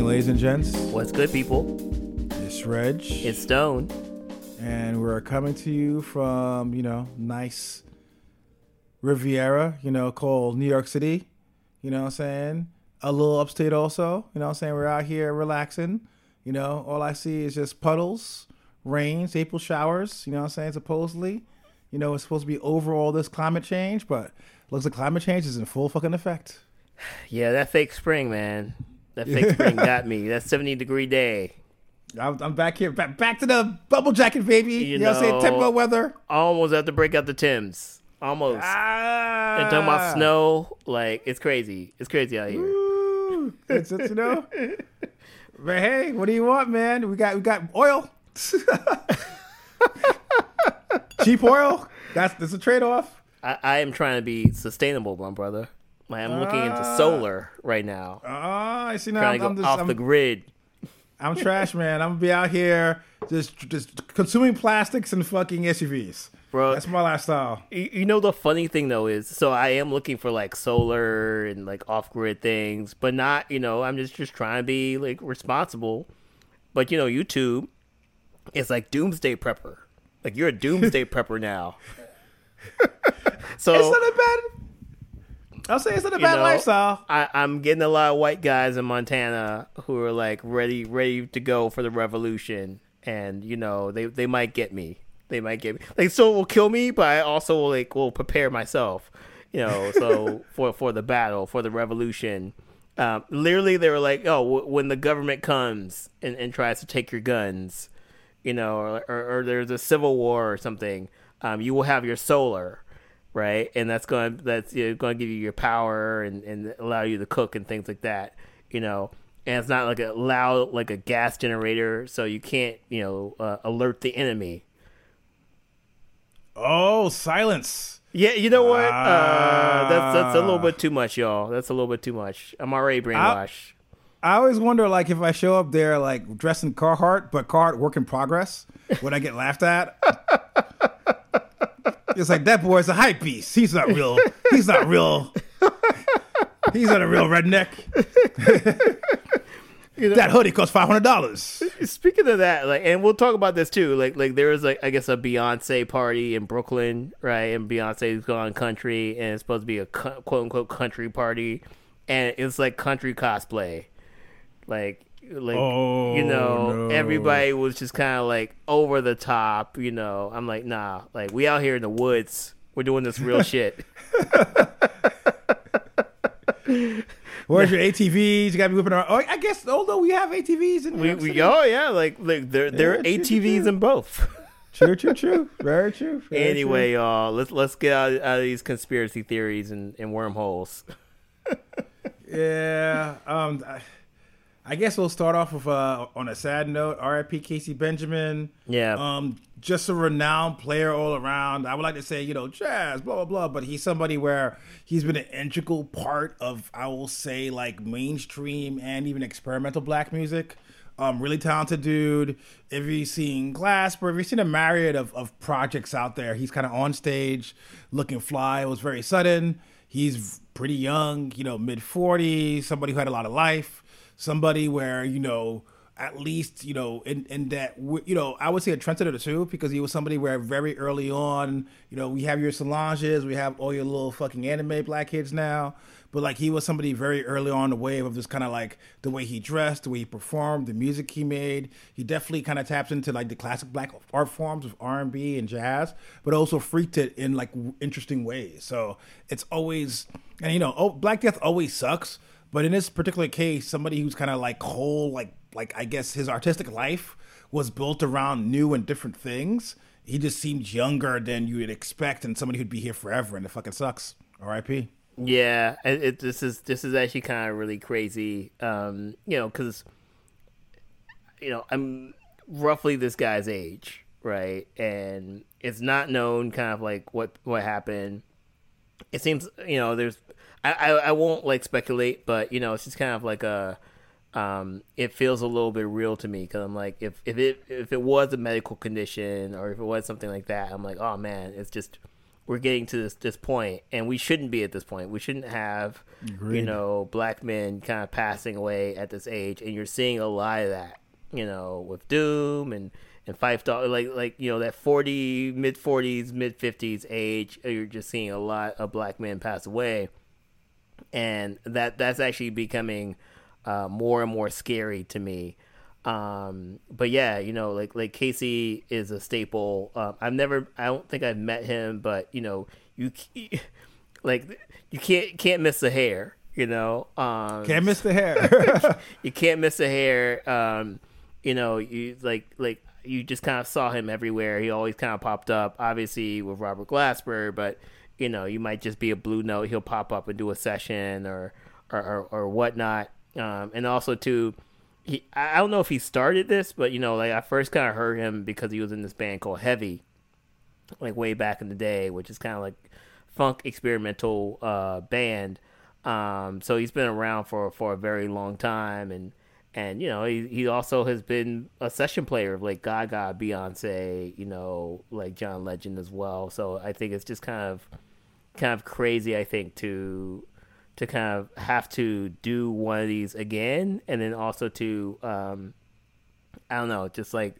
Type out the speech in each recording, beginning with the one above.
ladies and gents. What's good, people? It's Reg. It's Stone. And we're coming to you from, nice Riviera, called New York City. You know what I'm saying? A little upstate also. You know what I'm saying? We're out here relaxing. All I see is just puddles, rains, April showers. You know what I'm saying? Supposedly. It's supposed to be over all this climate change, but looks like climate change is in full fucking effect. Yeah, that fake spring, man. That fake spring got me. That 70-degree day. I'm back here, back to the bubble jacket, baby. You know what I'm saying? Tempo weather. I almost have to break out the Timbs. Almost. And talking about snow, like, it's crazy. It's crazy out here. Ooh, it's But hey, what do you want, man? We got oil. Cheap oil. That's a trade-off. I am trying to be sustainable, my brother. I'm looking into solar right now. I see now. Trying to go off the grid. I'm trash, man. I'm gonna be out here just consuming plastics and fucking SUVs. Bro, that's my lifestyle. The funny thing though is, so I am looking for like solar and like off-grid things, but not, I'm just trying to be like responsible. But YouTube, it's like doomsday prepper. Like you're a doomsday prepper now. So it's not a bad. I'll say it's not a bad lifestyle. I'm getting a lot of white guys in Montana who are like ready to go for the revolution, and they might get me. They might get me. They still will kill me, but I also will prepare myself. So for the battle, for the revolution. Literally, they were like, "Oh, when the government comes and tries to take your guns, or there's a civil war or something, you will have your solar." Right, and that's going to give you your power and allow you to cook and things like that, And it's not like a gas generator, so you can't alert the enemy. Oh, silence! Yeah, you know what? That's a little bit too much, y'all. That's a little bit too much. I'm already brainwashed. I always wonder, if I show up there dressed in Carhartt, but Carhartt work in progress, would I get laughed at? It's like, that boy's a hype beast. He's not real. He's not a real redneck. That hoodie costs $500. Speaking of that, and we'll talk about this too. There is I guess a Beyonce party in Brooklyn, right? And Beyonce's gone country, and it's supposed to be a quote unquote country party, and it's like country cosplay, no. Everybody was just kind of over the top, I'm like, nah, we out here in the woods, we're doing this real shit. Where's your ATVs? You gotta be whipping around. Oh, I guess although we have ATVs in New York City. Oh yeah, there are ATVs in both. True, very true. Anyway, y'all, let's get out of these conspiracy theories and wormholes. Yeah, I guess we'll start off with on a sad note. R.I.P. Casey Benjamin. Yeah. Just a renowned player all around. I would like to say, jazz, blah, blah, blah. But he's somebody where he's been an integral part of, I will say, mainstream and even experimental black music. Really talented dude. If you've seen Glasper, if you've seen a myriad of projects out there, he's kind of on stage looking fly. It was very sudden. He's pretty young, mid-40s, somebody who had a lot of life. Somebody where, at least, in that, I would say a trendsetter too, because he was somebody where very early on, we have your Solanges, we have all your little fucking anime black kids now. But he was somebody very early on the wave of just kind of the way he dressed, the way he performed, the music he made. He definitely kind of taps into the classic black art forms of R&B and jazz, but also freaked it in interesting ways. So it's always, and Black Death always sucks. But in this particular case, somebody who's kind of whole, I guess his artistic life was built around new and different things. He just seemed younger than you would expect, and somebody who'd be here forever, and it fucking sucks. R.I.P. Yeah, this is actually kind of really crazy, because I'm roughly this guy's age, right? And it's not known kind of what happened. It seems there's. I won't speculate, but it's just kind of it feels a little bit real to me, because I'm if it was a medical condition or if it was something like that, I'm oh man, it's just we're getting to this point, and we shouldn't be at this point. We shouldn't have, Agreed. black men kind of passing away at this age, and you're seeing a lot of that, with Doom and Phife Dawg, like that 40, mid 40s, mid 50s age. You're just seeing a lot of black men pass away, and that's actually becoming more and more scary to me. But yeah, like Casey is a staple. I don't think I've met him, but you like you can't miss the hair, Can't miss the hair. you can't miss the hair. You like you just kind of saw him everywhere. He always kind of popped up, obviously with Robert Glasper, but you might just be a blue note. He'll pop up and do a session or whatnot. And also too, I don't know if he started this, but like I first kind of heard him because he was in this band called Heavy, like way back in the day, which is kind of like funk experimental band. So he's been around for a very long time, and he also has been a session player of like Gaga, Beyonce, like John Legend as well. So I think it's just kind of crazy, I think, to kind of have to do one of these again, and then also to I don't know, just like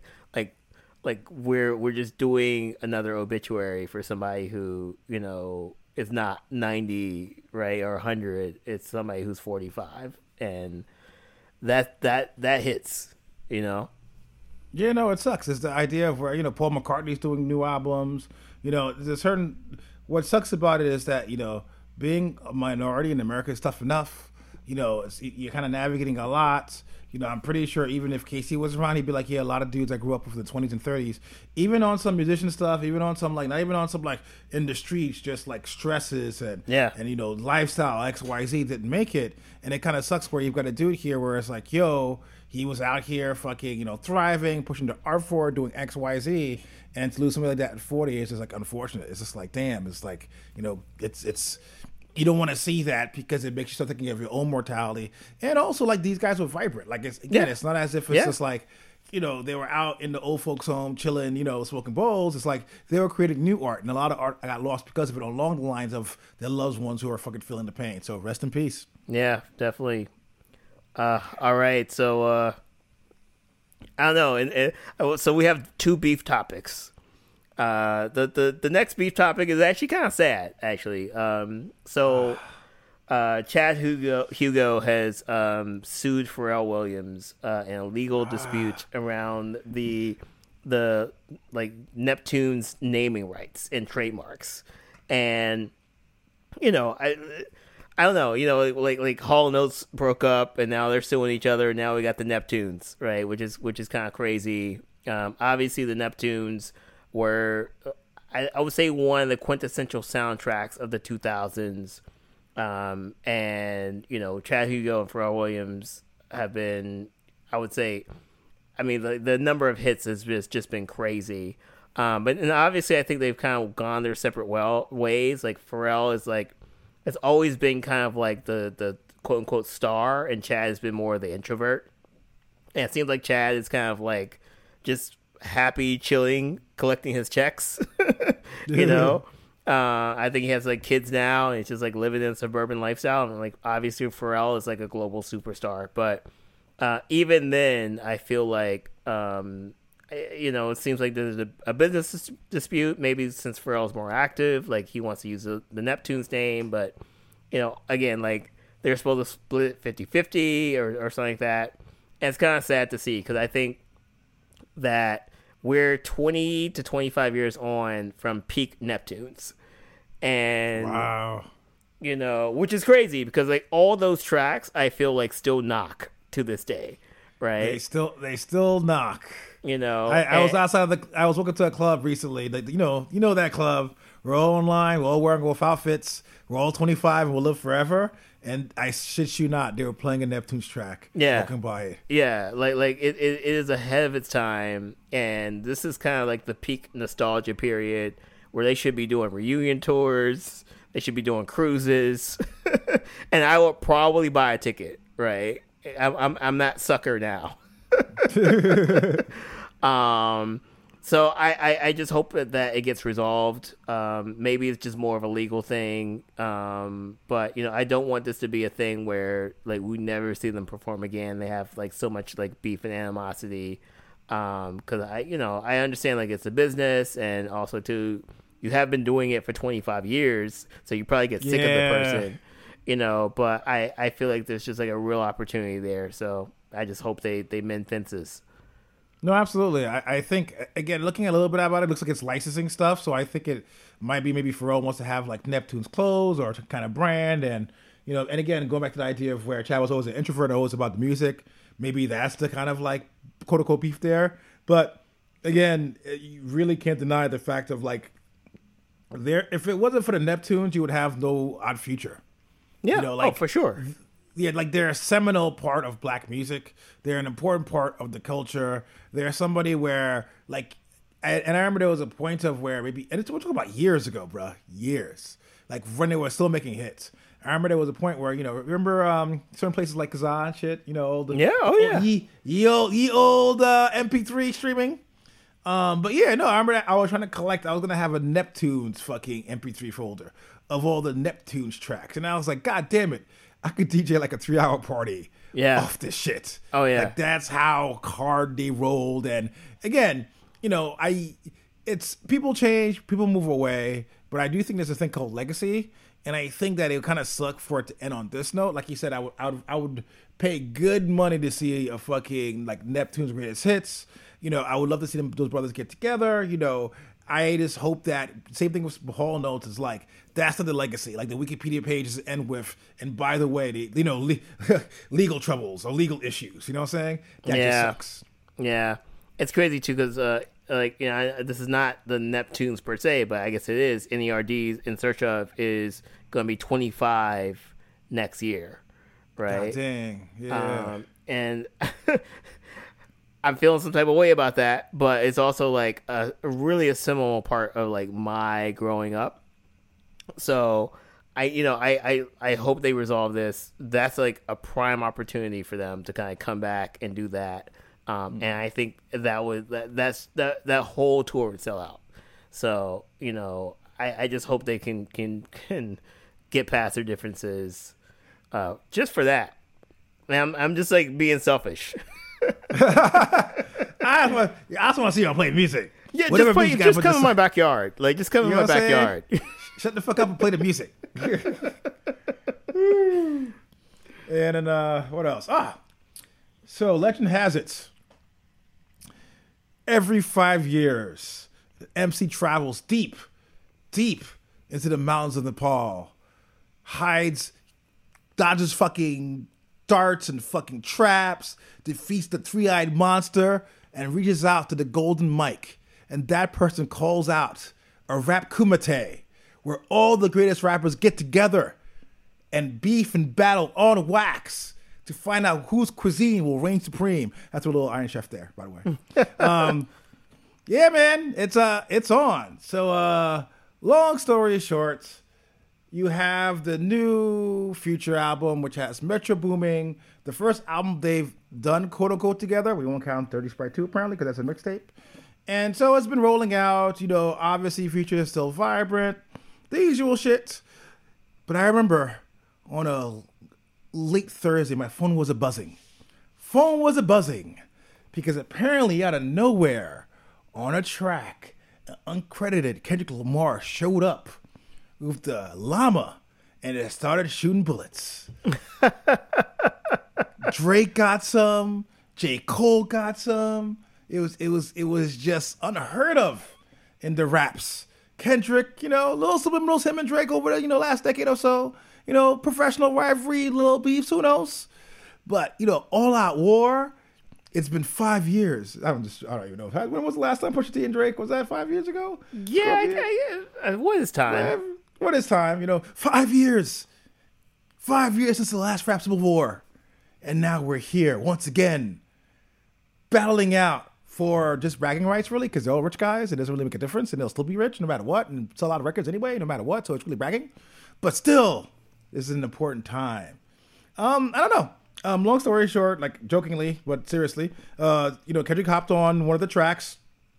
we're just doing another obituary for somebody who is not 90, right, or 100. It's somebody who's 45, and that hits. Yeah, no, it sucks. It's the idea of where Paul McCartney's doing new albums. There's a certain. What sucks about it is that being a minority in America is tough enough. You're kind of navigating a lot. I'm pretty sure even if Casey was around, he'd be like, yeah, a lot of dudes I grew up with in the 20s and 30s, even on some musician stuff, even on some not even on some in the streets, just like stresses and lifestyle XYZ didn't make it. And it kind of sucks where you've got a dude here where it's like, yo, he was out here fucking, thriving, pushing the art forward, doing XYZ, and to lose somebody like that at 40 is just like unfortunate. It's just like, damn, it's like, it's you don't want to see that because it makes you start thinking of your own mortality. And also, like, these guys were vibrant. Like, it's not as if it's just like, they were out in the old folks' home chilling, smoking bowls. It's like they were creating new art, and a lot of art got lost because of it along the lines of their loved ones who are fucking feeling the pain. So rest in peace. Yeah, definitely. All right, so I don't know, so we have two beef topics. The next beef topic is actually kind of sad, actually. So Chad Hugo has sued Pharrell Williams in a legal dispute around the like Neptune's naming rights and trademarks, and I don't know, like Hall & Oates broke up and now they're suing each other. And now we got the Neptunes, right? Which is kind of crazy. Obviously the Neptunes were, I would say, one of the quintessential soundtracks of the 2000s. And Chad Hugo and Pharrell Williams have been, I would say, I mean, the number of hits has just been crazy. And obviously I think they've kind of gone their separate ways. Like Pharrell is like, it's always been kind of like the quote unquote star, and Chad has been more the introvert. And it seems like Chad is kind of like just happy, chilling, collecting his checks. I think he has like kids now, and he's just like living in a suburban lifestyle. And like obviously Pharrell is like a global superstar, but even then, I feel like it seems like there's a business dispute. Maybe since Pharrell's more active, like he wants to use the Neptune's name, but again, like they're supposed to split 50-50 or something like that. And it's kind of sad to see, because I think that we're 20 to 25 years on from peak Neptunes, and wow, which is crazy because like all those tracks I feel like still knock to this day, right? They still knock. I was outside I was walking to a club recently. Like, that club. We're all online. We're all wearing wolf outfits. We're all 25 and we'll live forever. And I shit you not, they were playing a Neptune's track. Yeah, walking by it. Yeah, like it is ahead of its time, and this is kind of like the peak nostalgia period where they should be doing reunion tours. They should be doing cruises, and I will probably buy a ticket. Right, I'm that sucker now. So I just hope that it gets resolved. Maybe it's just more of a legal thing. But I don't want this to be a thing where like we never see them perform again. They have like so much like beef and animosity. Because I understand like it's a business, and also too, you have been doing it for 25 years, so you probably get sick of the person. But I feel like there's just like a real opportunity there. So I just hope they mend fences. No, absolutely. I think, again, looking a little bit about it, looks like it's licensing stuff. So I think it might be maybe Pharrell wants to have like Neptune's clothes or kind of brand. And again, going back to the idea of where Chad was always an introvert, always about the music. Maybe that's the kind of like quote unquote beef there. But again, you really can't deny the fact of like, if it wasn't for the Neptunes, you would have no Odd Future. Yeah, for sure. Yeah, like they're a seminal part of black music. They're an important part of the culture. They're somebody where, like, and I remember there was a point of where we're talking about years ago, bro, years, like when they were still making hits. I remember there was a point where, remember certain places like Kazaa and shit, ye old MP3 streaming. But yeah, no, I remember that I was trying to collect. I was gonna have a Neptunes fucking MP3 folder of all the Neptunes tracks, and I was like, God damn it, I could DJ like a 3-hour party off this shit. Oh yeah, like that's how hard they rolled. And again, it's people change, people move away, but I do think there's a thing called legacy, and I think that it would kind of suck for it to end on this note. Like you said, I would pay good money to see a fucking like Neptune's greatest hits. I would love to see those brothers get together. I just hope that same thing with Hall Notes is like that's not the legacy. Like the Wikipedia pages end with, and by the way, legal troubles or legal issues. You know what I'm saying? That just sucks. Yeah, it's crazy too because this is not the Neptunes per se, but I guess it is. NERD's In Search Of is going to be 25 next year, right? God dang, yeah. And I'm feeling some type of way about that, but it's also like really a seminal part of like my growing up. So I hope they resolve this. That's like a prime opportunity for them to kind of come back and do that. And I think that whole tour would sell out. So I just hope they can get past their differences, just for that. And I'm just like being selfish. I also want to see y'all play music. Yeah, just come in my backyard. Like, just come in my backyard. Shut the fuck up and play the music. And then what else? So legend has it, every 5 years, MC travels deep into the mountains of Nepal, dodges fucking darts and fucking traps, defeats the three-eyed monster, and reaches out to the golden mic. And that person calls out a rap kumite, where all the greatest rappers get together and beef and battle on wax to find out whose cuisine will reign supreme. That's a little Iron Chef there, by the way. Yeah, man, it's on. So, long story short, you have the new Future album, which has Metro Booming, the first album they've done quote unquote together. We won't count Dirty Sprite 2 apparently because that's a mixtape. And so it's been rolling out. Obviously Future is still vibrant, the usual shit. But I remember on a late Thursday, my phone was a buzzing. Because apparently out of nowhere, on a track, an uncredited Kendrick Lamar showed up with the llama, and it started shooting bullets. Drake got some. J. Cole got some. It was just unheard of in the raps. Kendrick, little subliminals, him and Drake over the last decade or so. Professional rivalry, little beefs, who knows? But All Out War. It's been 5 years. I don't even know. When was the last time Pusha T and Drake? Was that 5 years ago? Yeah. What is time? What is time? 5 years. 5 years since the last rap civil war. And now we're here once again, battling out for just bragging rights, really, because they're all rich guys. It doesn't really make a difference, and they'll still be rich no matter what, and sell a lot of records anyway, no matter what, so it's really bragging. But still, this is an important time. I don't know. Long story short, like jokingly, but seriously, Kendrick hopped on one of the tracks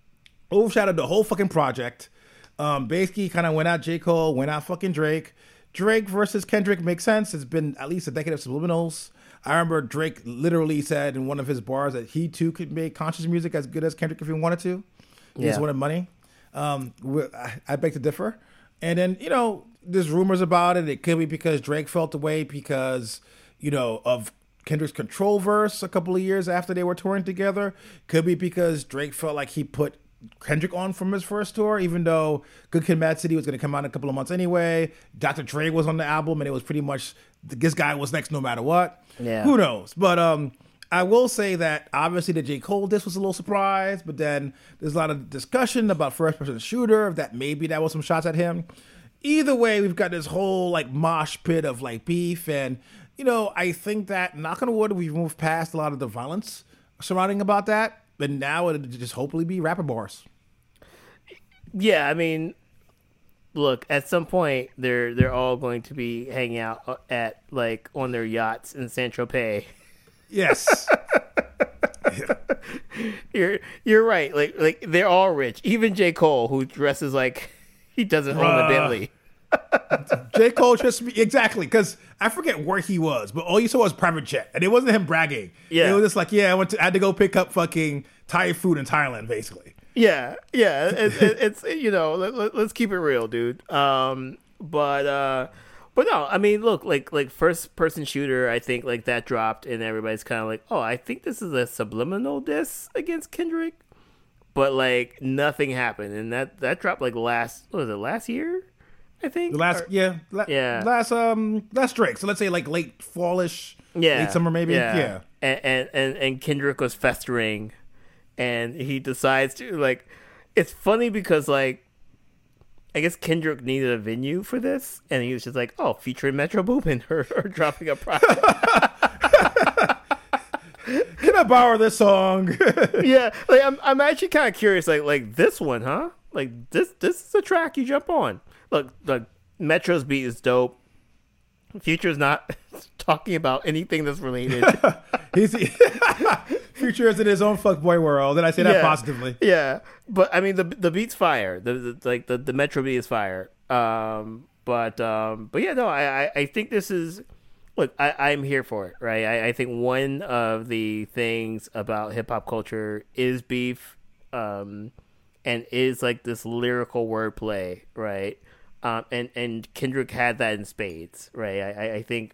overshadowed the whole fucking project. Basically, kind of went out J. Cole, went out fucking Drake. Drake versus Kendrick makes sense. It's been at least a decade of subliminals. I remember Drake literally said in one of his bars that he too could make conscious music as good as Kendrick if he wanted to. He just wanted money. I beg to differ. And then, there's rumors about it. It could be because Drake felt the way because, of Kendrick's Control verse a couple of years after they were touring together. Could be because Drake felt like he put Kendrick on from his first tour, even though Good Kid, Mad City was going to come out in a couple of months anyway. Dr. Dre was on the album, and it was pretty much this guy was next no matter what. Yeah. Who knows? But I will say that obviously the J. Cole disc was a little surprise, but then there's a lot of discussion about first-person shooter, that maybe that was some shots at him. Either way, we've got this whole mosh pit of beef, and I think that, knock on wood, we've moved past a lot of the violence surrounding about that. But now it'll just hopefully be rapper bars. Yeah, I mean, look, at some point they're all going to be hanging out at on their yachts in Saint Tropez. Yes. You're right. Like they're all rich. Even J. Cole, who dresses like he doesn't own a Bentley. J. Cole just exactly, because I forget where he was, but all you saw was private jet, and it wasn't him bragging. Yeah, it was just I had to go pick up fucking Thai food in Thailand, basically. Yeah. It's let's keep it real, dude. But no, I mean, look, like first person shooter, I think that dropped, and everybody's kind of like, oh, I think this is a subliminal diss against Kendrick, but nothing happened, and that dropped last year. I think last Drake. So let's say late fallish, late summer maybe. Yeah. And Kendrick was festering, and he decides to It's funny because I guess Kendrick needed a venue for this, and he was just featuring Metro Boomin or dropping a project. Can I borrow this song? Yeah, I'm actually kind of curious. Like this one, huh? This is a track you jump on. Look, Metro's beat is dope. Future's not talking about anything that's related. Future is in his own fuckboy world, and I say that positively. Yeah, but I mean the beat's fire. The Metro beat is fire. But yeah, no, I think this is. Look, I'm here for it, right? I think one of the things about hip hop culture is beef, and is this lyrical wordplay, right? And Kendrick had that in spades, right? I think,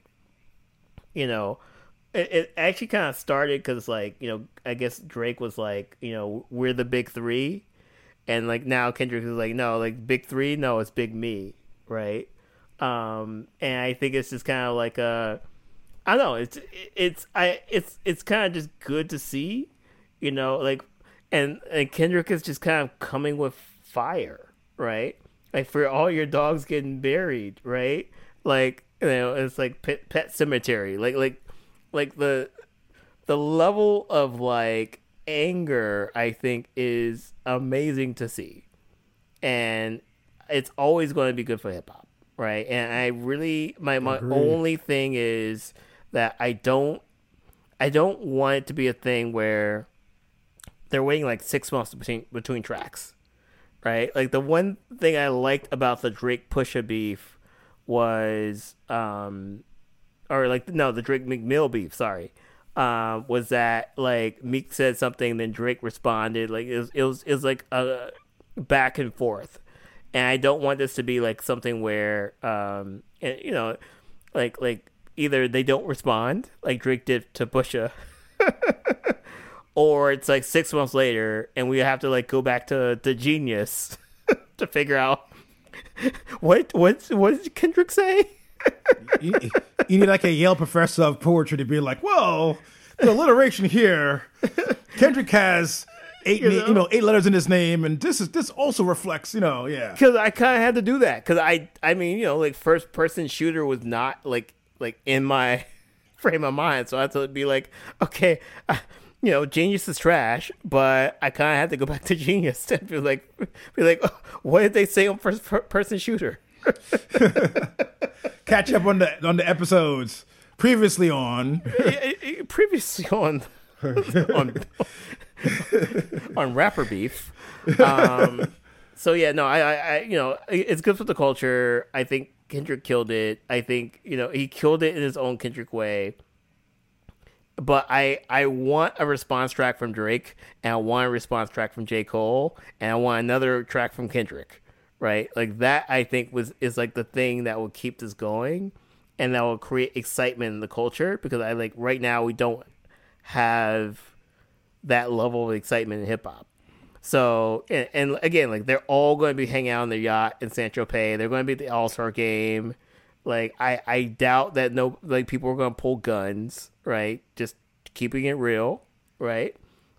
it actually kind of started because, I guess Drake was we're the big three. And, now Kendrick is no, big three? No, it's big me, right? And I think it's just kind of I don't know, it's kind of just good to see, and Kendrick is just kind of coming with fire, right? For all your dogs getting buried, right? It's Pet Cemetery. The level of anger, I think, is amazing to see. And it's always going to be good for hip hop, right? And I really my only thing is that I don't want it to be a thing where they're waiting 6 months between tracks. Right, the one thing I liked about the Drake Pusha beef was, the Drake McMill beef. Sorry, was that Meek said something, then Drake responded. It was a back and forth, and I don't want this to be something where either they don't respond like Drake did to Pusha. Or it's 6 months later, and we have to go back to Genius to figure out what did Kendrick say? you need a Yale professor of poetry to be well, the alliteration here. Kendrick has eight letters in his name, and this also reflects, yeah. Because I kind of had to do that because I mean first person shooter was not in my frame of mind, so I had to be okay. Genius is trash, but I kind of had to go back to Genius and be like, oh, what did they say on first person shooter? Catch up on the episodes previously on. on rapper beef. So yeah, no, I it's good for the culture. I think Kendrick killed it. I think he killed it in his own Kendrick way. But I want a response track from Drake, and I want a response track from J. Cole, and I want another track from Kendrick, right? Like that, I think is like the thing that will keep this going, and that will create excitement in the culture. Because I like right now we don't have that level of excitement in hip hop. So and again, like they're all going to be hanging out on their yacht in Saint Tropez. They're going to be at the All-Star game. Like I doubt that people are going to pull guns, right? Just keeping it real, right?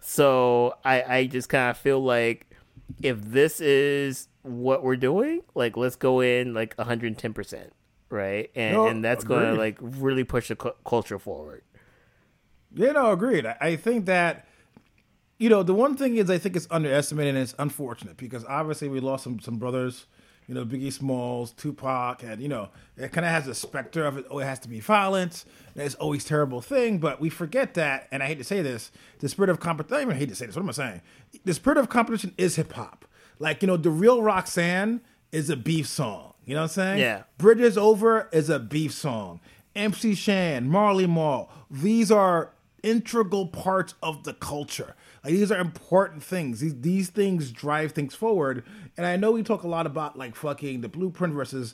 So I just kind of feel like if this is what we're doing, like let's go in like 110%, right? And that's going to like really push the culture forward. Yeah, no, agreed. I think that the one thing is I think it's underestimated and it's unfortunate because obviously we lost some brothers. Biggie Smalls, Tupac, and, it kind of has a specter of it. Oh, it has to be violent. It's always a terrible thing, but we forget that, and I hate to say this, the spirit of competition, I even hate to say this, what am I saying? The spirit of competition is hip-hop. Like, The Real Roxanne is a beef song. You know what I'm saying? Yeah. Bridges Over is a beef song. MC Shan, Marley Marl, these are integral parts of the culture. Like, these are important things. These things drive things forward. And I know we talk a lot about like fucking the Blueprint versus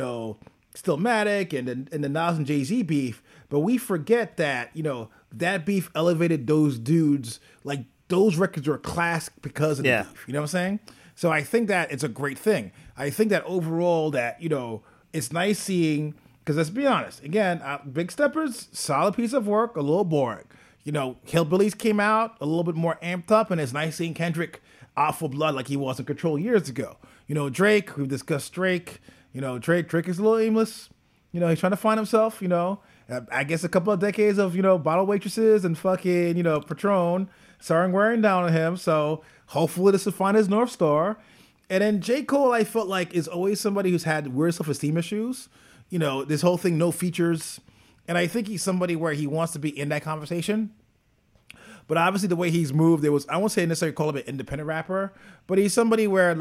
Stillmatic and the Nas and Jay-Z beef, but we forget that that beef elevated those dudes. Like those records are classic because of the beef. You know what I'm saying? So I think that it's a great thing. I think that overall that it's nice seeing, because let's be honest, again, Big Steppers, solid piece of work, a little boring. Hillbillies came out a little bit more amped up, and it's nice seeing Kendrick out for blood like he was in Control years ago. Drake, we've discussed Drake. Drake is a little aimless. He's trying to find himself. I guess a couple of decades of, bottle waitresses and fucking, Patron starting wearing down on him. So hopefully this will find his North Star. And then J. Cole, I felt like, is always somebody who's had weird self-esteem issues. This whole thing, no features. And I think he's somebody where he wants to be in that conversation. But obviously the way he's moved, I won't say necessarily call him an independent rapper, but he's somebody where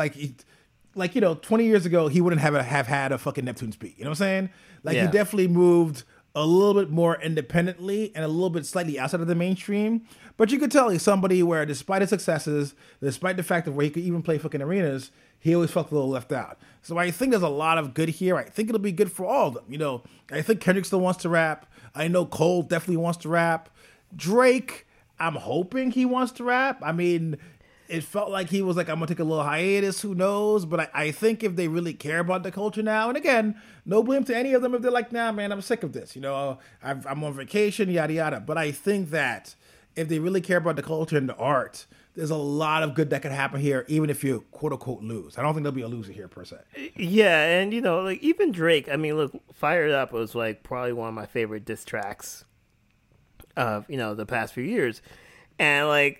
20 years ago, he wouldn't have had a fucking Neptune's beat. You know what I'm saying? He definitely moved a little bit more independently and a little bit slightly outside of the mainstream. But you could tell he's somebody where despite his successes, despite the fact that where he could even play fucking arenas, he always felt a little left out. So I think there's a lot of good here. I think it'll be good for all of them. I think Kendrick still wants to rap. I know Cole definitely wants to rap. Drake, I'm hoping he wants to rap. I mean, it felt like he was like, I'm going to take a little hiatus. Who knows? But I think if they really care about the culture now, and again, no blame to any of them if they're like, nah, man, I'm sick of this. I'm on vacation, yada, yada. But I think that if they really care about the culture and the art, there's a lot of good that could happen here, even if you quote unquote lose. I don't think there'll be a loser here per se. Yeah, and even Drake. I mean, look, Fired Up was like probably one of my favorite diss tracks of the past few years, and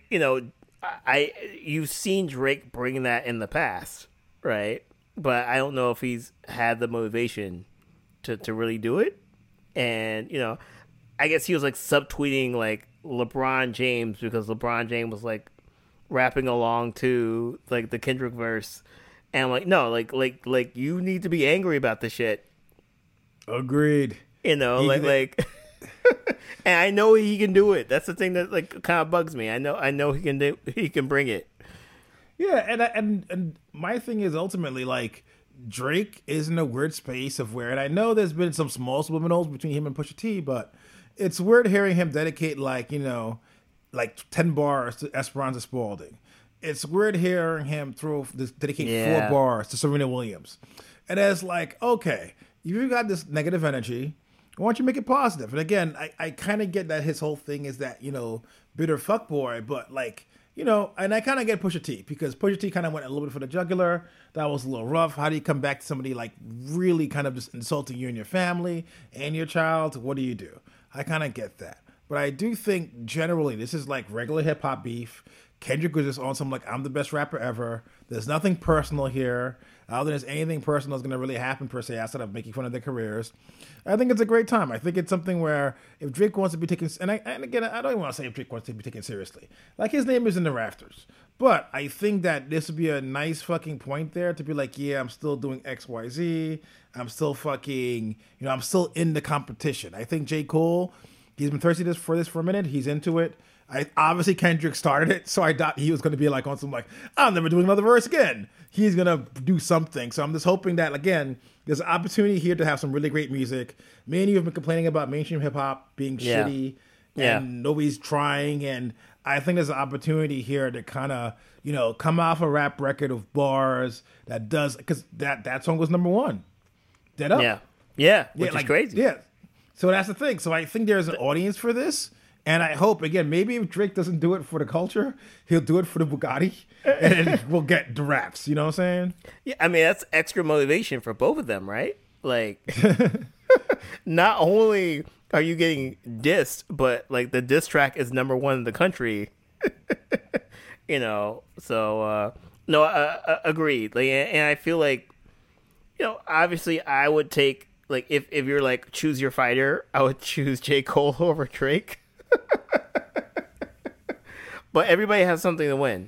you've seen Drake bring that in the past, right? But I don't know if he's had the motivation to really do it, and I guess he was like subtweeting like LeBron James because LeBron James was like rapping along to like the Kendrick verse, and I'm like, no, like you need to be angry about this shit. Agreed. Like and I know he can do it. That's the thing that like kind of bugs me. I know he can bring it. Yeah, and my thing is ultimately like Drake is in a weird space of where, and I know there's been some small subliminals between him and Pusha T, but it's weird hearing him dedicate like 10 bars to Esperanza Spalding. It's weird hearing him dedicate 4 bars to Serena Williams. And it's like, okay, you've got this negative energy. Why don't you make it positive? And again, I kind of get that his whole thing is that, bitter fuckboy, but like, and I kind of get Pusha T because Pusha T kind of went a little bit for the jugular. That was a little rough. How do you come back to somebody like really kind of just insulting you and your family and your child? What do you do? I kind of get that. But I do think generally this is like regular hip hop beef. Kendrick was just on some like, I'm the best rapper ever. There's nothing personal here. I don't think there's anything personal that's going to really happen per se outside of making fun of their careers. I think it's a great time. I think it's something where if Drake wants to be taken, and again, I don't even want to say if Drake wants to be taken seriously. Like, his name is in the rafters. But I think that this would be a nice fucking point there to be like, yeah, I'm still doing X, Y, Z. I'm still fucking, I'm still in the competition. I think J. Cole, he's been thirsty for this for a minute. He's into it. Obviously Kendrick started it, so I thought he was going to be like on some like, I'm never doing another verse again. He's going to do something. So I'm just hoping that, again, there's an opportunity here to have some really great music. Me and you have been complaining about mainstream hip-hop being shitty and nobody's trying. And I think there's an opportunity here to kind of, come off a rap record of bars that does, because that song was number one. Dead Up. Yeah, which is crazy. Yeah. So that's the thing. So I think there's an audience for this. And I hope, again, maybe if Drake doesn't do it for the culture, he'll do it for the Bugatti, and then we'll get the raps. You know what I'm saying? Yeah, I mean, that's extra motivation for both of them, right? Like, not only are you getting dissed, but, like, the diss track is number one in the country. So, no, agreed. Like, and I feel like, obviously I would take, like, if you're, like, choose your fighter, I would choose J. Cole over Drake. But everybody has something to win,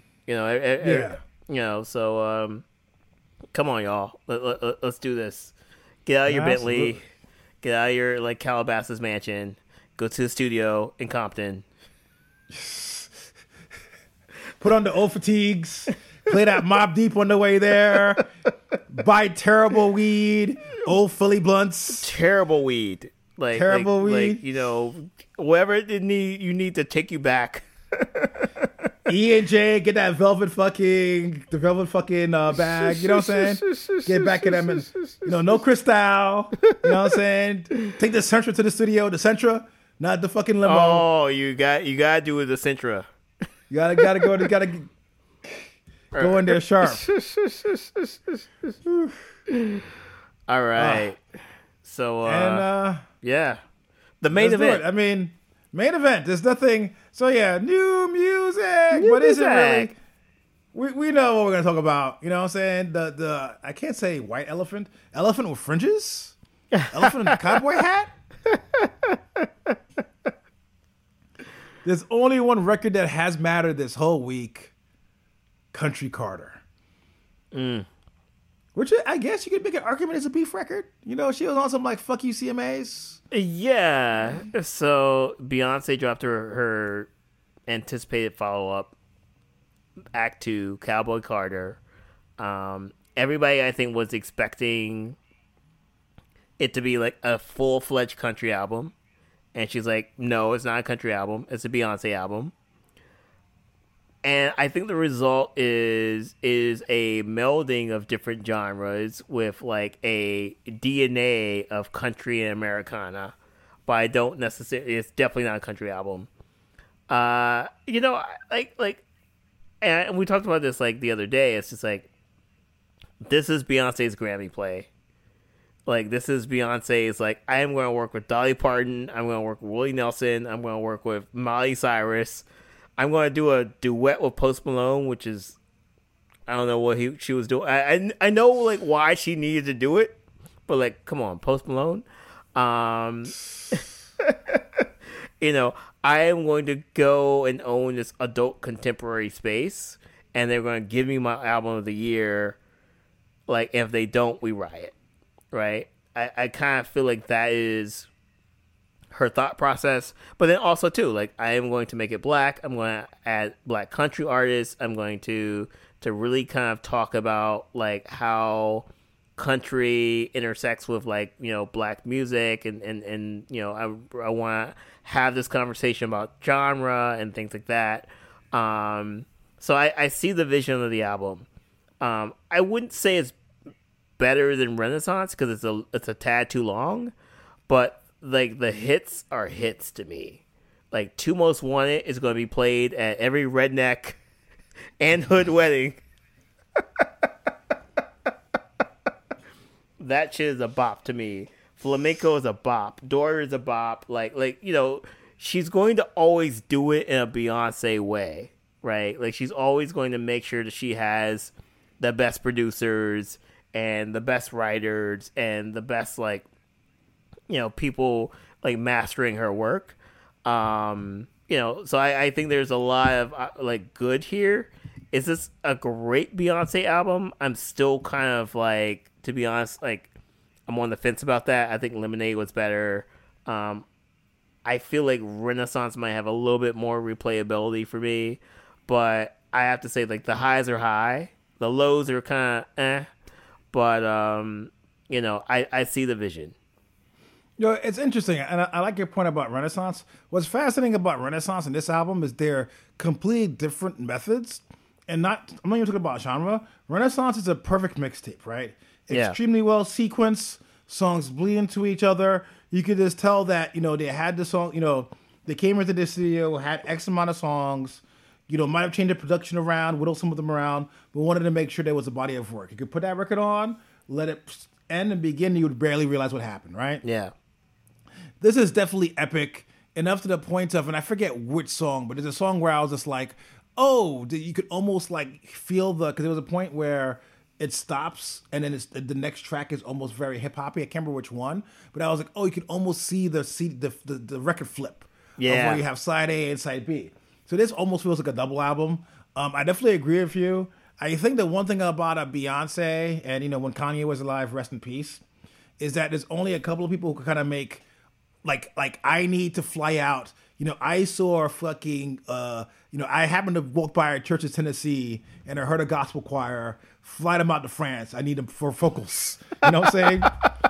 So come on, y'all, let's do this. Get out of your Bentley, get out of your like Calabasas mansion, go to the studio in Compton. Put on the old fatigues, play that Mobb Deep on the way there, buy terrible weed, old Philly blunts, terrible weed. Like whatever you need to take you back. E&J, get that velvet fucking bag. You know what I'm saying? Get back at them, and no Cristal. You know what I'm saying? Take the Sentra to the studio. The Sentra, not the fucking limo. Oh, you gotta do with the Sentra. You gotta go in there sharp. All right. So yeah, the main event. I mean, main event. There's nothing. So yeah, new music. What is it really? We know what we're gonna talk about. You know what I'm saying? The I can't say white elephant. Elephant with fringes. Elephant in a cowboy hat. There's only one record that has mattered this whole week. Country Carter. Which I guess you could make an argument as a beef record. She was on some like fuck you CMAs. Yeah. So Beyonce dropped her anticipated follow-up Act 2, Cowboy Carter. Everybody I think was expecting it to be like a full-fledged country album. And she's like, no, it's not a country album. It's a Beyonce album. And I think the result is a melding of different genres with like a DNA of country and Americana, but I don't necessarily. It's definitely not a country album. And we talked about this like the other day. It's just like this is Beyonce's Grammy play. Like this is Beyonce's like I am going to work with Dolly Parton. I'm going to work with Willie Nelson. I'm going to work with Miley Cyrus. I'm going to do a duet with Post Malone, which is, I don't know what she was doing. I know like why she needed to do it, but like, come on, Post Malone. I am going to go and own this adult contemporary space, and they're going to give me my album of the year. Like, if they don't, we riot, right? I kind of feel like that is her thought process, but then also too, like I am going to make it black. I'm going to add black country artists. I'm going to really kind of talk about like how country intersects with like black music and I want to have this conversation about genre and things like that. So I see the vision of the album. I wouldn't say it's better than Renaissance because it's a tad too long, but like the hits are hits to me. Like Two Most Wanted is going to be played at every redneck and hood wedding. That shit is a bop to me. Flamenco is a bop. Daughter is a bop. Like she's going to always do it in a Beyonce way. right? Like she's always going to make sure that she has the best producers and the best writers and the best like people like mastering her work. So I think there's a lot of like good here. Is this a great Beyonce album? I'm still kind of like, to be honest, like I'm on the fence about that. I think Lemonade was better. I feel like Renaissance might have a little bit more replayability for me, but I have to say like the highs are high, the lows are kind of but I see the vision. It's interesting, and I like your point about Renaissance. What's fascinating about Renaissance and this album is they're completely different methods, and I'm not even talking about genre. Renaissance is a perfect mixtape, right? Yeah. Extremely well sequenced, songs bleed into each other. You could just tell that, they had the song, they came into the studio, had X amount of songs, might have changed the production around, whittled some of them around, but wanted to make sure there was a body of work. You could put that record on, let it end and begin, you would barely realize what happened, right? Yeah. This is definitely epic, enough to the point of, and I forget which song, but there's a song where I was just like, oh, you could almost like feel because there was a point where it stops and then the next track is almost very hip hoppy. I can't remember which one, but I was like, oh, you can almost see the record flip of where you have side A and side B. So this almost feels like a double album. I definitely agree with you. I think the one thing about a Beyonce, and when Kanye was alive, rest in peace, is that there's only a couple of people who can kind of make like I Need to Fly Out. I saw fucking, I happened to walk by a church in Tennessee and I heard a gospel choir, fly them out to France. I need them for vocals. You know what I'm saying?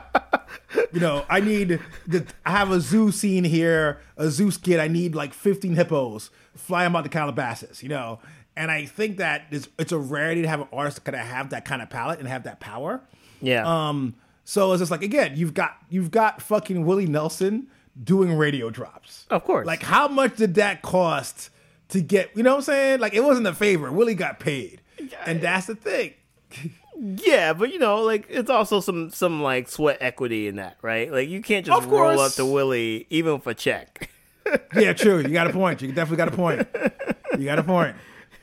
I have a zoo scene here, a zoo skit. I need like 15 hippos, fly them out to Calabasas, And I think that it's a rarity to have an artist that kind of have that kind of palette and have that power. Yeah. So it's just like, again, you've got fucking Willie Nelson doing radio drops. Of course. Like, how much did that cost to get, you know what I'm saying? Like, it wasn't a favor. Willie got paid. And that's the thing. Yeah, but like it's also some like sweat equity in that, right? Like you can't just roll up to Willie even for check. Yeah, true. You got a point. You definitely got a point. You got a point.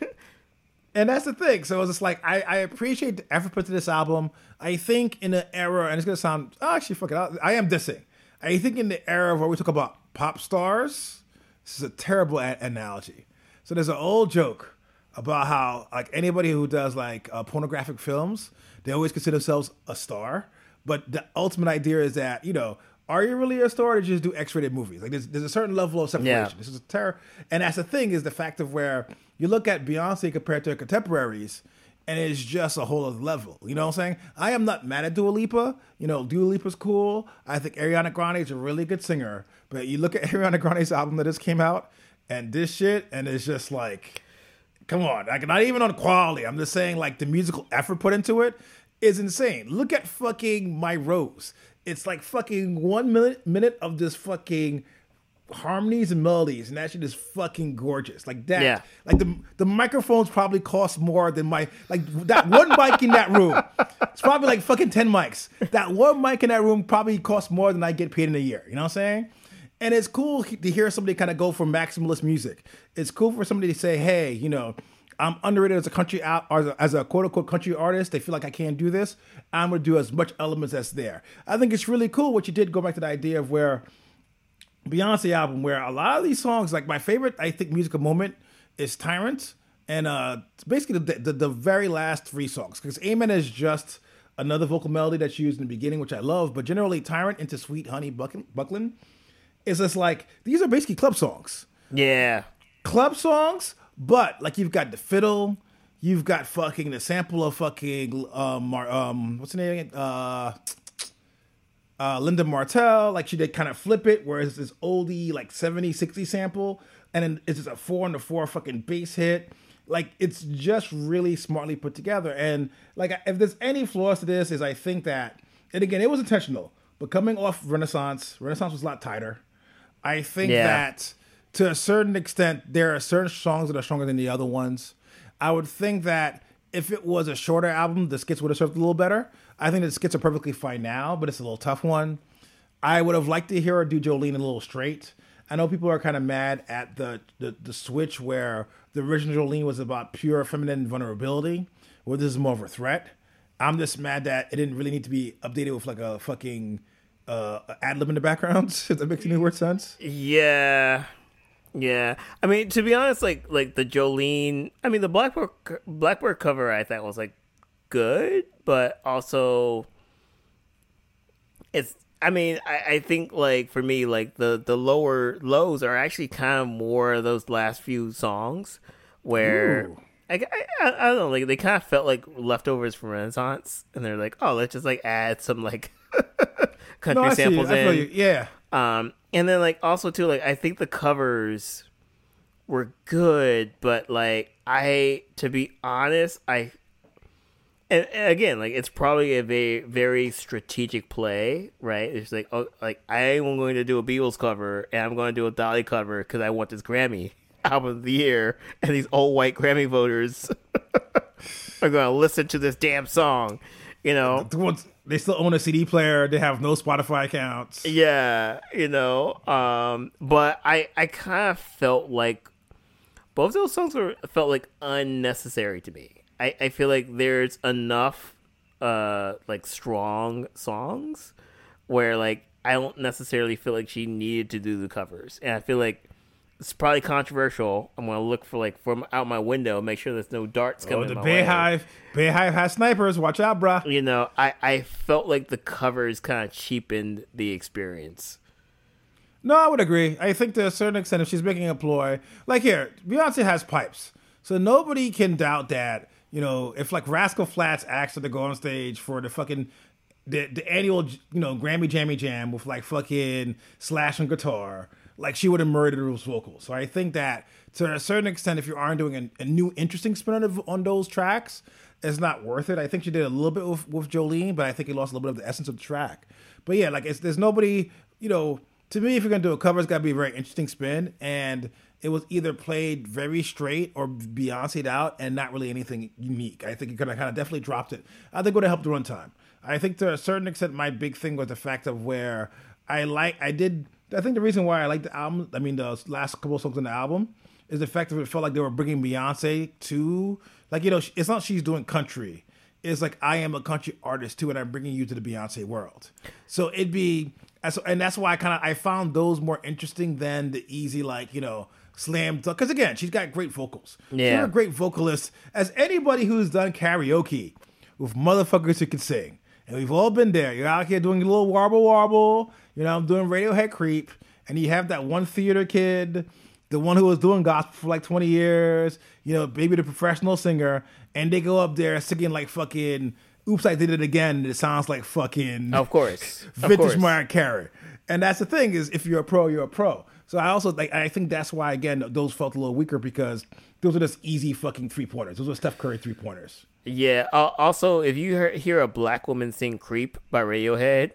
And that's the thing. So it's just like, I appreciate the effort put to this album. I think in the era, and it's going to sound, actually, fuck it, I am dissing. I think in the era where we talk about pop stars, this is a terrible analogy. So there's an old joke about how, like, anybody who does, like, pornographic films, they always consider themselves a star. But the ultimate idea is that, are you really a star, or did you just do X-rated movies? Like, there's a certain level of separation. Yeah. This is a terror. And that's the thing, is the fact of where you look at Beyonce compared to her contemporaries, and it's just a whole other level. You know what I'm saying? I am not mad at Dua Lipa. Dua Lipa's cool. I think Ariana Grande is a really good singer. But you look at Ariana Grande's album that just came out, and this shit, and it's just like, come on. Like, not even on quality. I'm just saying, like, the musical effort put into it is insane. Look at fucking My Rose. It's like fucking 1 minute of this fucking harmonies and melodies, and that shit is fucking gorgeous. Like that. Yeah. Like the microphones probably cost more than that one mic in that room. It's probably like fucking 10 mics. That one mic in that room probably costs more than I get paid in a year. You know what I'm saying? And it's cool to hear somebody kind of go for maximalist music. It's cool for somebody to say, hey, I'm underrated as a country out, or as a quote unquote country artist. They feel like I can't do this. I'm gonna do as much elements as there. I think it's really cool what you did. Go back to the idea of where Beyonce album, where a lot of these songs, like my favorite, I think musical moment is Tyrant, and basically the very last three songs, because Amen is just another vocal melody that's used in the beginning, which I love. But generally, Tyrant into Sweet Honey Bucklin is just like, these are basically club songs. Yeah, club songs. But like, you've got the fiddle, you've got fucking the sample of fucking what's her name again? Linda Martell. Like, she did kind of flip it, where it's this oldie like 70, 60 sample, and then it's just a 4-on-4 fucking bass hit. Like, it's just really smartly put together. And like, if there's any flaws to this, is I think that, and again, it was intentional, but coming off Renaissance was a lot tighter. I think that to a certain extent, there are certain songs that are stronger than the other ones. I would think that if it was a shorter album, the skits would have served a little better. I think the skits are perfectly fine now, but it's a little tough one. I would have liked to hear her do Jolene a little straight. I know people are kind of mad at the switch where the original Jolene was about pure feminine vulnerability, where this is more of a threat. I'm just mad that it didn't really need to be updated with like a fucking ad lib in the background. If that makes any more sense. Yeah. Yeah, I mean, to be honest, like the Jolene, I mean, the Blackbird cover I thought was like good, but also it's. I mean, I think like for me, like the lower lows are actually kind of more of those last few songs where Ooh. I don't know, like they kind of felt like leftovers from Renaissance, and they're like, oh, let's just like add some like country I see. samples I feel in. you. Yeah. And then like also too, like I think the covers were good, but like to be honest, and again, like it's probably a very very strategic play, right? It's like, oh, like I am going to do a Beatles cover and I'm going to do a Dolly cover because I want this Grammy album of the year, and these old white Grammy voters are going to listen to this damn song, you know. They still own a CD player. They have no Spotify accounts. Yeah, you know. But I kind of felt like both those songs felt like unnecessary to me. I feel like there's enough like strong songs where like I don't necessarily feel like she needed to do the covers, and I feel like it's probably controversial. I'm gonna look for like from out my window, make sure there's no darts coming. The my Bayhive has snipers. Watch out, bruh. You know, I felt like the covers kind of cheapened the experience. No, I would agree. I think to a certain extent, if she's making a ploy, like here, Beyonce has pipes, so nobody can doubt that. You know, if like Rascal Flatts asked her to go on stage for the fucking the annual, you know, Grammy Jammy Jam with like fucking Slash and guitar, like she would have murdered those vocals. So I think that to a certain extent, if you aren't doing a new interesting spin on those tracks, it's not worth it. I think she did a little bit with Jolene, but I think it lost a little bit of the essence of the track. But yeah, like there's nobody, you know, to me, if you're gonna do a cover, it's gotta be a very interesting spin, and it was either played very straight or Beyonce'd out and not really anything unique. I think it could have kind of definitely dropped it. I think it would have helped the runtime. I think to a certain extent, my big thing was the fact of where I think the reason why I like the album, I mean, the last couple of songs on the album, is the fact that it felt like they were bringing Beyonce to, like, you know, it's not she's doing country. It's like, I am a country artist too, and I'm bringing you to the Beyonce world. So it'd be, and that's why I found those more interesting than the easy, like, you know, slam dunk. Because again, she's got great vocals. Yeah. She's a great vocalist. As anybody who's done karaoke with motherfuckers who can sing, and we've all been there. You're out here doing a little warble, you know, I'm doing Radiohead Creep, and you have that one theater kid, the one who was doing gospel for like 20 years, you know, maybe the professional singer, and they go up there singing like fucking Oops, I Did It Again, and it sounds like fucking Of course. vintage Mariah Carey. And that's the thing, is if you're a pro, you're a pro. So I think that's why, again, those felt a little weaker, because those are just easy fucking 3-pointers. Those are Steph Curry 3-pointers. Yeah. Also, if you hear a black woman sing "Creep" by Radiohead,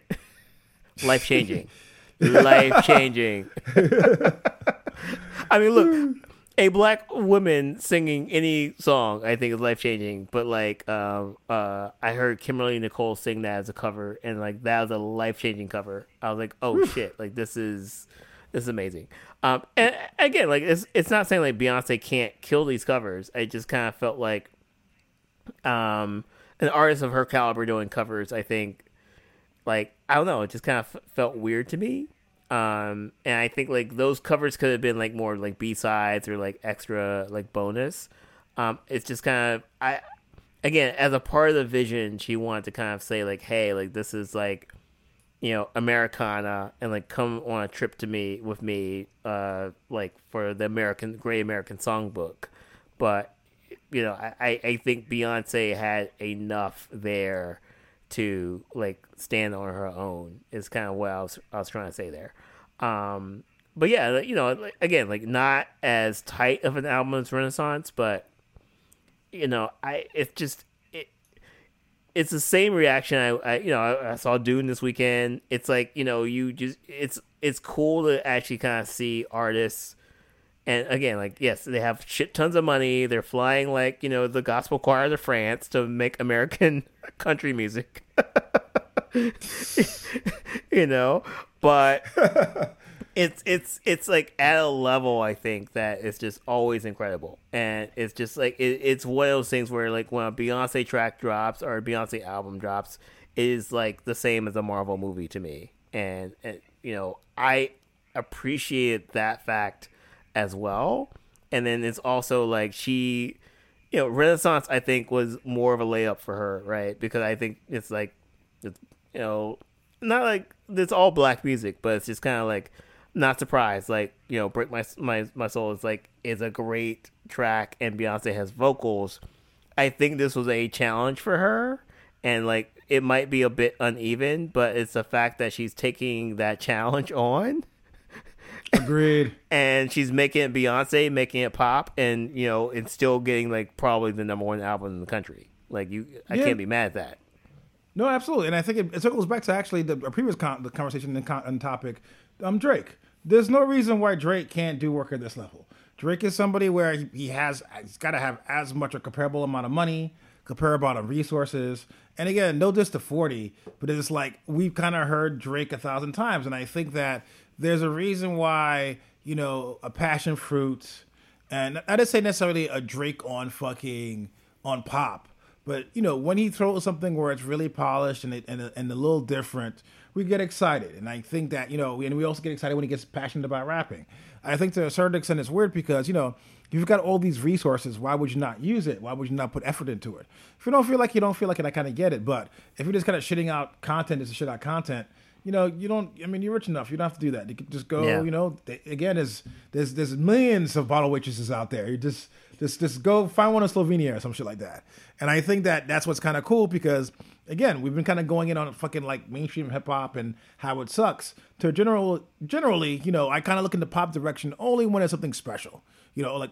life changing, life changing. I mean, look, a black woman singing any song, I think, is life changing. But like, I heard Kimberly Nicole sing that as a cover, and like that was a life changing cover. I was like, oh shit, like this is amazing. And again, like it's not saying like Beyonce can't kill these covers. I just kind of felt like an artist of her caliber doing covers, I think, like, I don't know, it just kind of felt weird to me. And I think like those covers could have been like more like B-sides or like extra like bonus. It's just kind of, again, as a part of the vision, she wanted to kind of say like, hey, like this is like, you know, Americana, and like come on a trip with me, like for the Great American Songbook. But you know, I think Beyonce had enough there to like stand on her own, is kind of what I was trying to say there. But yeah, you know, again, like not as tight of an album as Renaissance, but you know, it's the same reaction I saw Dune this weekend. It's like, you know, it's cool to actually kind of see artists. And again, like, yes, they have shit tons of money. They're flying like, you know, the gospel choir to France to make American country music. You know, but it's like at a level I think that it's just always incredible, and it's just like it's one of those things where like when a Beyonce track drops or a Beyonce album drops, it is like the same as a Marvel movie to me, and I appreciate that fact as well. And then it's also like she, Renaissance I think was more of a layup for her, right? Because I think it's like it's, not like it's all black music, but it's just kind of like not surprised. Like, Break My Soul is a great track, and Beyonce has vocals. I think this was a challenge for her, and like it might be a bit uneven, but it's the fact that she's taking that challenge on. Agreed. And she's making it Beyonce, making it pop, and it's still getting like probably the #1 album in the country. Like I can't be mad at that. No, absolutely, and I think it circles back to actually the previous the conversation and topic. Drake. There's no reason why Drake can't do work at this level. Drake is somebody where he's got to have as much or comparable amount of money, comparable amount of resources. And again, no diss to 40, but it's like we've kind of heard Drake 1,000 times, and I think that there's a reason why a Passion Fruit, and I didn't say necessarily a Drake on pop. But, when he throws something where it's really polished and a little different, we get excited. And I think that, and we also get excited when he gets passionate about rapping. I think to a certain extent it's weird because, you've got all these resources. Why would you not use it? Why would you not put effort into it? If you don't feel like it, I kind of get it. But if you're just kind of shitting out content just to shit out content, you're rich enough. You don't have to do that. You can just go, again, there's millions of bottle waitresses out there. You just go find one in Slovenia or some shit like that. And I think that that's what's kind of cool because, again, we've been kind of going in on fucking like mainstream hip hop and how it sucks. Generally, I kind of look in the pop direction only when it's something special. Like,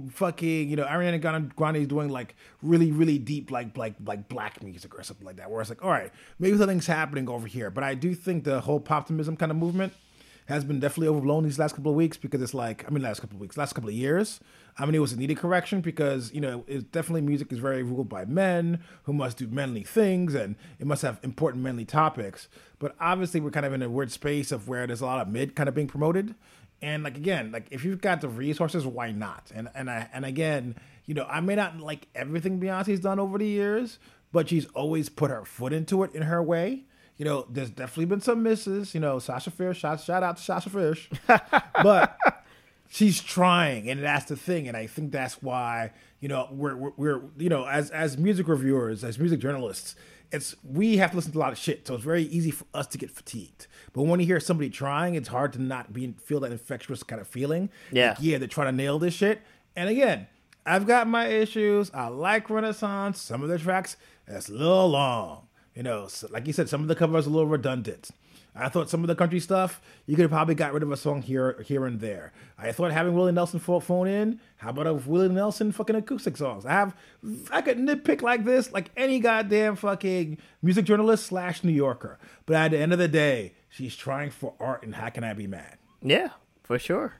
Ariana Grande is doing like really, really deep, like black music or something like that. Where it's like, all right, maybe something's happening over here. But I do think the whole poptimism kind of movement has been definitely overblown these last couple of weeks because it's like, last couple of years. It was a needed correction because, it's definitely music is very ruled by men who must do manly things and it must have important manly topics. But obviously we're kind of in a weird space of where there's a lot of mid kind of being promoted. And like, again, like if you've got the resources, why not? And again, I may not like everything Beyonce's done over the years, but she's always put her foot into it in her way. There's definitely been some misses. Sasha Fierce, shout out to Sasha Fierce. But she's trying, and that's the thing. And I think that's why, we're as music reviewers, as music journalists, we have to listen to a lot of shit. So it's very easy for us to get fatigued. But when you hear somebody trying, it's hard to not feel that infectious kind of feeling. Yeah. They're trying to nail this shit. And again, I've got my issues. I like Renaissance. Some of the tracks, that's a little long. Like you said, some of the covers are a little redundant. I thought some of the country stuff, you could have probably got rid of a song here and there. I thought having Willie Nelson phone in, how about a Willie Nelson fucking acoustic songs? I could nitpick like this, like any goddamn fucking music journalist / New Yorker. But at the end of the day, she's trying for art, and how can I be mad? Yeah, for sure.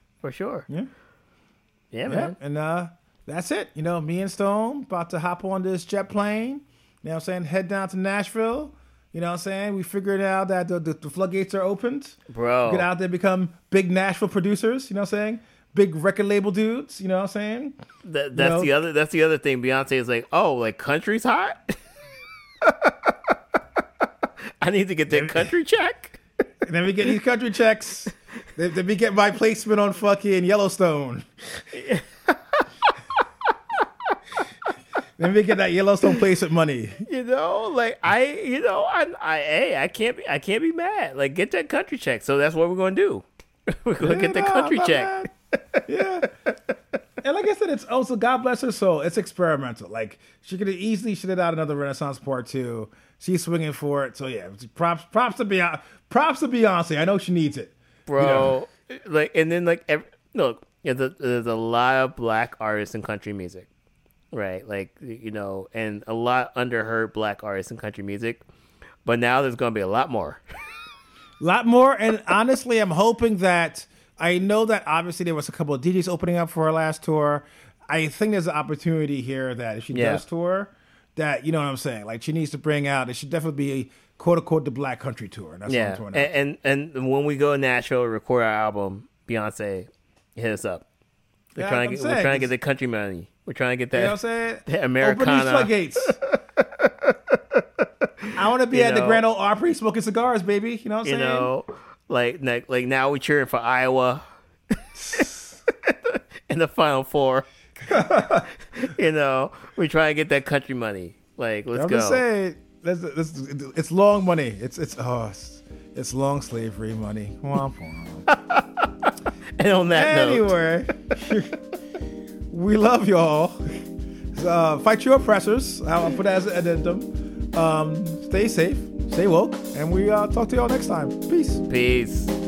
Yeah, man. And that's it. Me and Stone about to hop on this jet plane. Head down to Nashville. We figured out that the floodgates are opened. Bro. Get out there, become big Nashville producers, Big record label dudes, That's the other thing. Beyonce is like, oh, like country's hot? I need to get that country check. And then we get these country checks. Then we get my placement on fucking Yellowstone. Then we get that Yellowstone placement money. I can't be mad. Like, get that country check. So that's what we're gonna do. We're gonna get that country check. Yeah. And like I said, it's also, God bless her soul, it's experimental. Like, she could have easily shitted out another Renaissance Part 2. She's swinging for it. So yeah, props to Beyonce. I know she needs it, bro. Like, and then like there's a lot of black artists in country music. Right, like, and a lot underheard black artists in country music, but now there's going to be a lot more. And honestly, I'm hoping that, I know that obviously there was a couple of DJs opening up for her last tour. I think there's an opportunity here that if she does tour, that, you know what I'm saying? Like, she needs to bring out, it should definitely be a quote-unquote the Black Country Tour. That's what I'm throwing out. And when we go to Nashville to record our album, Beyonce, hit us up. We're trying to get the country money. We're trying to get that. You know what I'm saying? That Americana. Open these floodgates. I want to be at the Grand Ole Opry smoking cigars, baby. You know what I'm saying? You know, like now we're cheering for Iowa in the Final Four. You know, we're trying to get that country money. Like, let's go. I'm just saying, it's long money. It's long slavery money. Womp womp. And on that anyway, we love y'all. Fight your oppressors. I'll put that as an addendum. Stay safe, stay woke, and we talk to y'all next time. Peace. Peace.